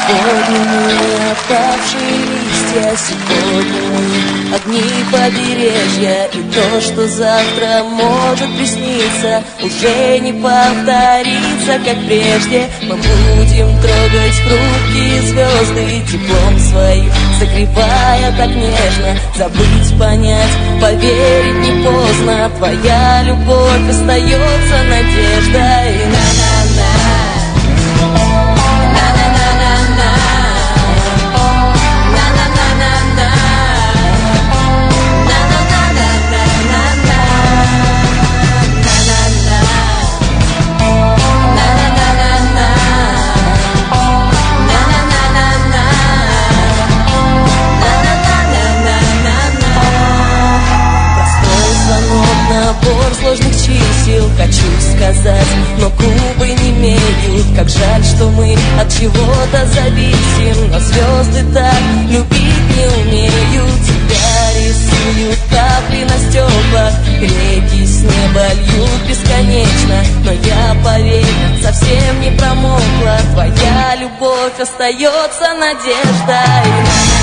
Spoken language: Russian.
Сегодня мы опавшие листья, сегодня мы огни побережья. И то, что завтра может присниться, уже не повторится, как прежде. Мы будем трогать хрупкие звезды теплом своим, согревая так нежно. Забыть, понять, поверить не поздно. Твоя любовь остается надеждой. На-на-на. Набор сложных чисел, хочу сказать, но губы не имеют. Как жаль, что мы от чего-то зависим, но звезды так любить не умеют. Тебя рисуют капли на стеклах, реки с неба льют бесконечно. Но я, поверь, совсем не промокла. Твоя любовь остается надеждой.